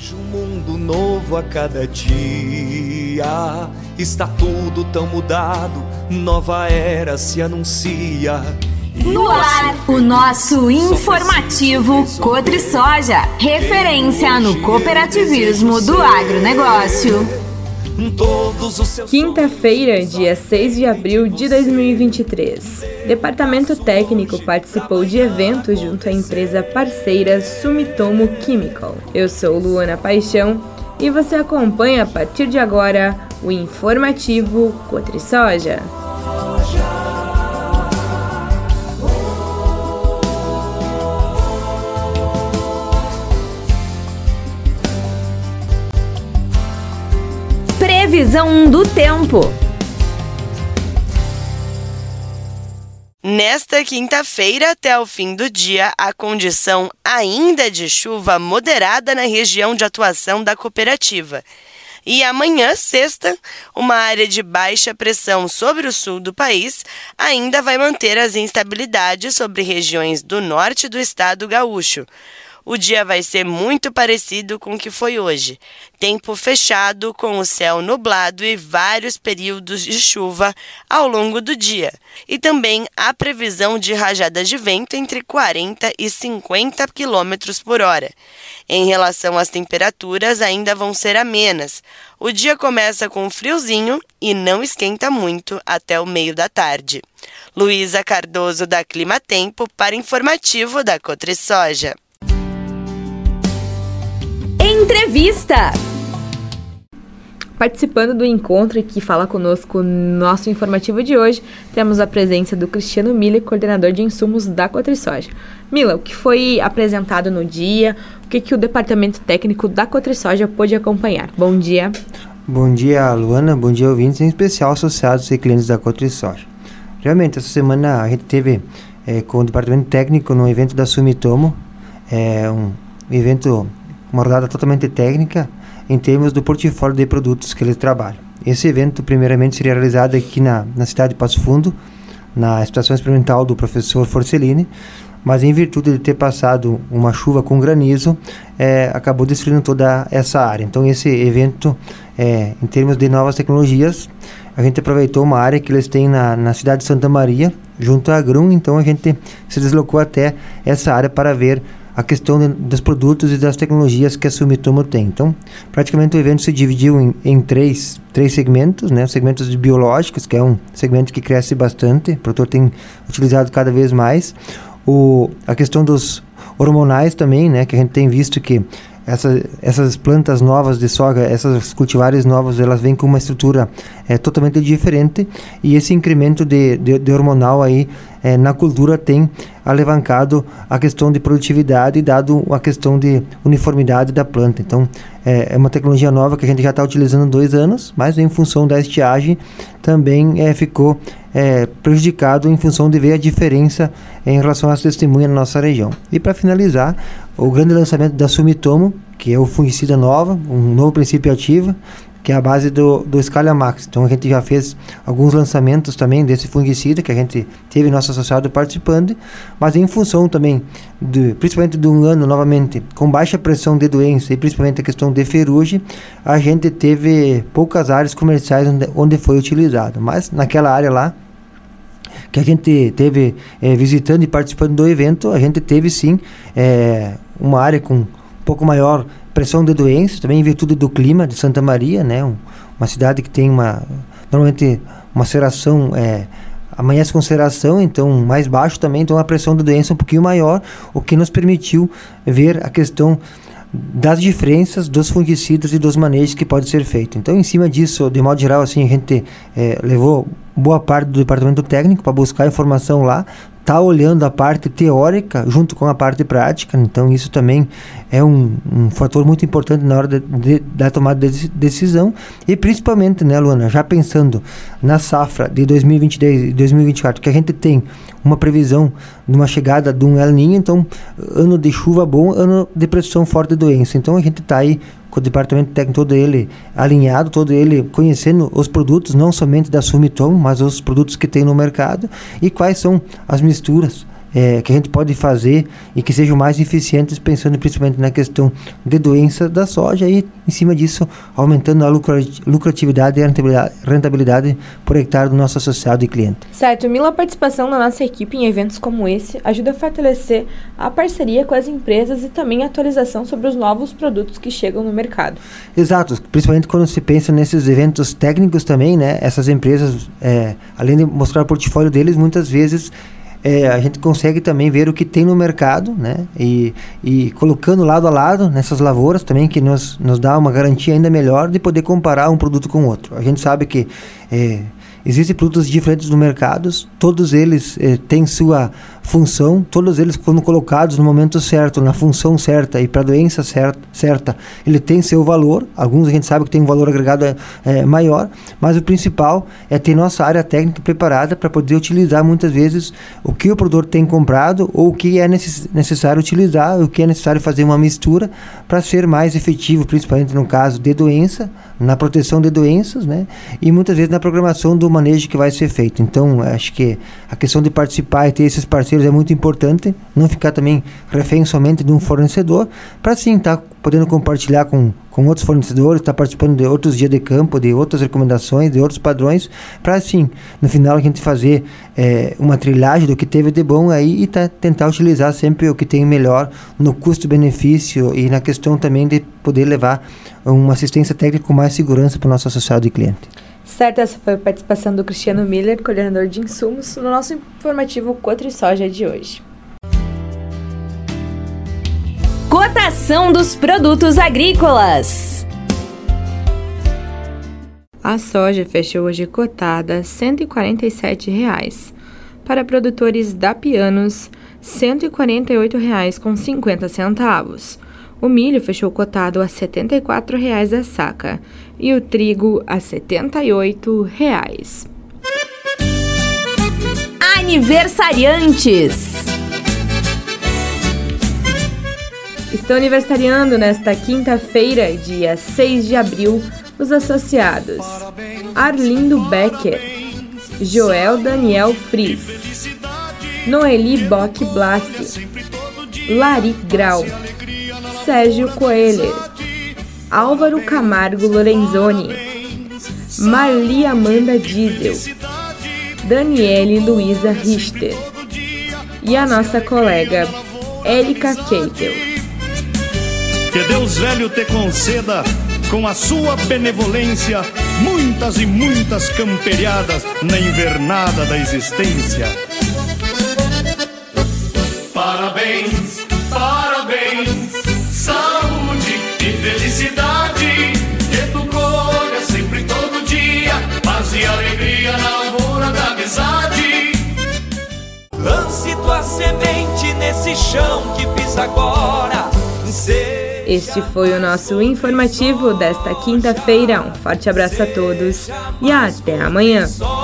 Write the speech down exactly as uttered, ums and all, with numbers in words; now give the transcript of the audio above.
Um mundo novo a cada dia, está tudo tão mudado, nova era se anuncia. No ar, o nosso informativo Cotrisoja, referência no cooperativismo do agronegócio. Quinta-feira, dia seis de abril de dois mil e vinte e três. Departamento Técnico participou de evento junto à empresa parceira Sumitomo Chemical. Eu sou Luana Paixão e você acompanha a partir de agora o informativo Cotrisoja. Previsão do tempo. Nesta quinta-feira, até o fim do dia, a condição ainda de chuva moderada na região de atuação da cooperativa. E amanhã, sexta, uma área de baixa pressão sobre o sul do país ainda vai manter as instabilidades sobre regiões do norte do estado gaúcho. O dia vai ser muito parecido com o que foi hoje. Tempo fechado, com o céu nublado e vários períodos de chuva ao longo do dia. E também há previsão de rajadas de vento entre quarenta e cinquenta quilômetros por hora. Em relação às temperaturas, ainda vão ser amenas. O dia começa com friozinho e não esquenta muito até o meio da tarde. Luísa Cardoso, da Clima Tempo, para informativo da Cotrisoja. Entrevista. Participando do encontro e que fala conosco no nosso informativo de hoje, temos a presença do Cristiano Miller, coordenador de insumos da Cotrisoja. Mila, o que foi apresentado no dia, o que, que o departamento técnico da Cotrisoja pôde acompanhar? Bom dia. Bom dia, Luana, bom dia, ouvintes, em especial associados e clientes da Cotrisoja. Realmente, essa semana a gente teve é, com o departamento técnico no evento da Sumitomo, é, um evento, uma rodada totalmente técnica em termos do portfólio de produtos que eles trabalham. Esse evento, primeiramente, seria realizado aqui na, na cidade de Passo Fundo, na estação experimental do professor Forcellini, mas em virtude de ter passado uma chuva com granizo, é, acabou destruindo toda essa área. Então, esse evento, é, em termos de novas tecnologias, a gente aproveitou uma área que eles têm na, na cidade de Santa Maria, junto à Grum, então a gente se deslocou até essa área para ver a questão de, dos produtos e das tecnologias que a Sumitomo tem. Então, praticamente o evento se dividiu em, em três, três segmentos, né? Segmentos de biológicos, que é um segmento que cresce bastante, o produtor tem utilizado cada vez mais. O, a questão dos hormonais também, né? Que a gente tem visto que essa, essas plantas novas de soja, essas cultivares novas, elas vêm com uma estrutura é, totalmente diferente, e esse incremento de, de, de hormonal aí é, na cultura tem alavancado a questão de produtividade e dado a questão de uniformidade da planta. Então, é, é uma tecnologia nova que a gente já está utilizando há dois anos, mas em função da estiagem também é, ficou é, prejudicado em função de ver a diferença em relação às testemunhas na nossa região. E para finalizar, o grande lançamento da Sumitomo, que é o fungicida nova, um novo princípio ativo, que é a base do, do Scalia Max. Então a gente já fez alguns lançamentos também desse fungicida, que a gente teve nosso associado participando, mas em função também, de, principalmente de um ano novamente, com baixa pressão de doença e principalmente a questão de ferrugem, a gente teve poucas áreas comerciais onde, onde foi utilizado. Mas naquela área lá, que a gente teve é, visitando e participando do evento, a gente teve sim é, uma área com um pouco maior pressão de doenças, também em virtude do clima de Santa Maria, né? Um, uma cidade que tem uma, normalmente uma seração, é, amanhece com seração, então mais baixo também, então a pressão de doença um pouquinho maior, o que nos permitiu ver a questão das diferenças dos fungicidas e dos manejos que pode ser feito. Então, em cima disso, de modo geral, assim, a gente é, levou boa parte do departamento técnico para buscar informação lá, tá olhando a parte teórica junto com a parte prática, então isso também é um, um fator muito importante na hora de, de, da tomada de decisão, e principalmente, né, Luana, já pensando na safra de dois mil e vinte e três e dois mil e vinte e quatro, que a gente tem uma previsão de uma chegada de um El Niño, então ano de chuva bom, ano de pressão forte de doença, então a gente está aí com o departamento técnico todo ele alinhado, todo ele conhecendo os produtos, não somente da Sumitomo, mas os produtos que tem no mercado e quais são as misturas é, que a gente pode fazer e que sejam mais eficientes, pensando principalmente na questão de doença da soja e, em cima disso, aumentando a lucratividade e a rentabilidade, rentabilidade por hectare do nosso associado e cliente. Certo, Mila, a participação da nossa equipe em eventos como esse ajuda a fortalecer a parceria com as empresas e também a atualização sobre os novos produtos que chegam no mercado. Exato, principalmente quando se pensa nesses eventos técnicos também, né? Essas empresas, é, além de mostrar o portfólio deles, muitas vezes é, a gente consegue também ver o que tem no mercado, né? E, e colocando lado a lado nessas lavouras também, que nos, nos dá uma garantia ainda melhor de poder comparar um produto com o outro. A gente sabe que é, existem produtos diferentes no mercado, todos eles eh, têm sua função, todos eles, quando colocados no momento certo, na função certa e para a doença certa, certa, ele tem seu valor. Alguns a gente sabe que tem um valor agregado eh, maior, mas o principal é ter nossa área técnica preparada para poder utilizar muitas vezes o que o produtor tem comprado ou o que é necess- necessário utilizar, o que é necessário fazer uma mistura para ser mais efetivo, principalmente no caso de doença, na proteção de doenças, né? E muitas vezes na programação do manejo que vai ser feito. Então, acho que a questão de participar e ter esses parceiros é muito importante, não ficar também refém somente de um fornecedor, para sim estar tá podendo compartilhar com, com outros fornecedores, estar tá participando de outros dias de campo, de outras recomendações, de outros padrões, para assim, no final a gente fazer é, uma trilhagem do que teve de bom aí e tá, tentar utilizar sempre o que tem melhor no custo-benefício e na questão também de poder levar uma assistência técnica com mais segurança para o nosso associado e cliente. Certo, essa foi a participação do Cristiano Miller, coordenador de insumos, no nosso informativo Cotrisoja de hoje. Cotação dos produtos agrícolas. A soja fechou hoje cotada a cento e quarenta e sete reais. Para produtores da Pianos, cento e quarenta e oito reais com cinquenta centavos. O milho fechou cotado a setenta e quatro reais a saca e o trigo a setenta e oito reais. Aniversariantes. Estão aniversariando nesta quinta-feira, dia seis de abril, os associados Arlindo Becker, Joel Daniel Fris, Noeli Bock Blassi, Lari Grau, Sérgio Coelher, Álvaro Camargo Lorenzoni, Marli Amanda Diesel, Daniele Luiza Richter e a nossa colega Érica Keitel. Que Deus velho te conceda, com a sua benevolência, muitas e muitas camperiadas na invernada da existência. Parabéns, parabéns, saúde e felicidade, que tu colha sempre todo dia, paz e alegria na lavoura da amizade. Lance tua semente nesse chão que pisa agora. Este foi o nosso informativo desta quinta-feira. Um forte abraço a todos e até amanhã.